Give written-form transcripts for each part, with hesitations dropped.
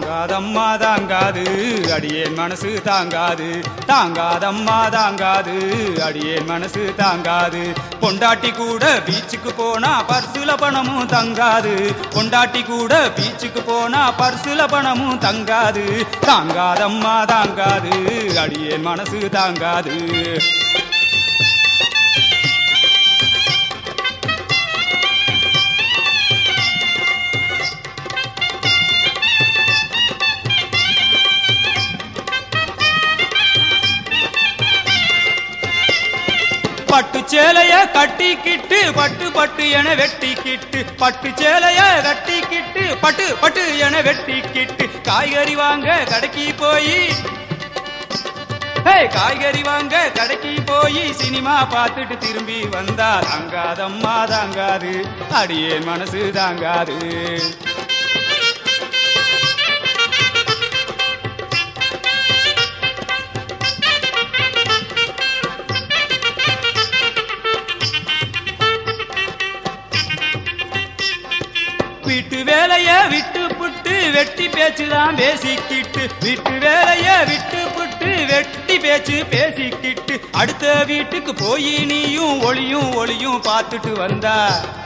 தாங்காதம்மா தாங்காது அடியேன் மனசு தாங்காது தாங்காதம்மா தாங்காது அடியேன் மனசு தாங்காது பொண்டாட்டி கூட பீச்சுக்கு போனா பர்சுல பணமும் தங்காது பொண்டாட்டி கூட பீச்சுக்கு போனா பர்சுல பணமும் தங்காது தாங்காதம்மா தாங்காது அடியேன் மனசு தாங்காது பட்டு சேலைய கட்டிக்கிட்டு பட்டு பட்டு என வெட்டிக்கிட்டு பட்டு சேலைய கட்டிக்கிட்டு பட்டு பட்டு என வெட்டிக்கிட்டு காய்கறி வாங்க கடைக்கு போய் காய்கறி வாங்க கடைக்கு போய் சினிமா பார்த்துட்டு திரும்பி வந்தா தாங்காதம்மா தாங்காது அடியேன் மனசு தாங்காது வீட்டு வேலைய விட்டு புட்டு வெட்டி பேச்சுதான் பேசிக்கிட்டு வீட்டு வேலைய விட்டு புட்டு வெட்டி பேச்சு பேசிக்கிட்டு அடுத்த வீட்டுக்கு போய் நீயும் ஒளியும் ஒளியும் பார்த்துட்டு வந்தா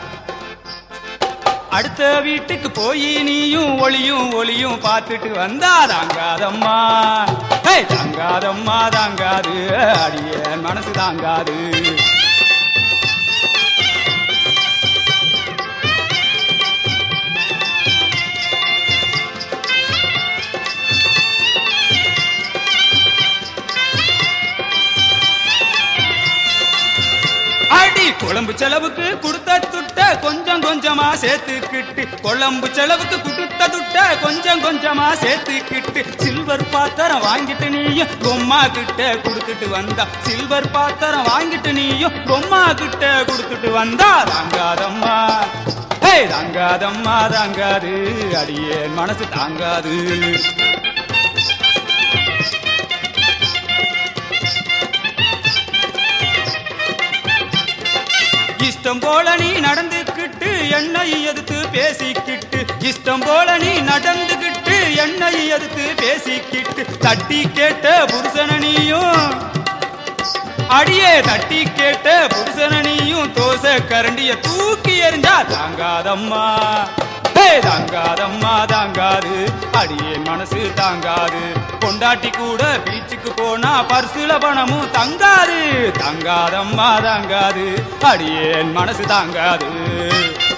அடுத்த வீட்டுக்கு போய் நீயும் ஒளியும் ஒளியும் பார்த்துட்டு வந்தா தாங்காதம்மா தாங்காதம்மா தாங்காது அடியேன் மனசு தாங்காது குழம்பு செலவுக்கு கொடுத்த துட்ட கொஞ்சம் கொஞ்சமா சேர்த்துக்கிட்டு குழம்பு செலவுக்கு கொடுத்த துட்ட கொஞ்சம் கொஞ்சமா சேர்த்துக்கிட்டு சில்வர் பாத்திரம் வாங்கிட்டு நீயும் பொம்மா கிட்ட கொடுத்துட்டு வந்தா சில்வர் பாத்திரம் வாங்கிட்டு நீயும் பொம்மா கிட்ட கொடுத்துட்டு வந்தா தாங்காதம்மா தாங்காதம்மா தாங்காது அடியேன் மனசு தாங்காது இஷ்டம் போல நீ நடந்துக்கிட்டு என்னை எதிர்த்து பேசிக்கிட்டு இஷ்டம் போல நீ நடந்துக்கிட்டு என்னை எதிர்த்து பேசிக்கிட்டு தட்டி கேட்ட புருஷனையும் அடியே தட்டி கேட்ட புருஷனையும் தோசை கரண்டிய தூக்கி எறிஞ்சா தாங்காதம்மா தாங்காதம்மா தாங்காது அடியேன் மனசு தாங்காது பொண்டாட்டி கூட பீச்சுக்கு போனா பர்சுல பணமும் தங்காது தாங்காதம்மா தாங்காது அடியேன் மனசு தாங்காது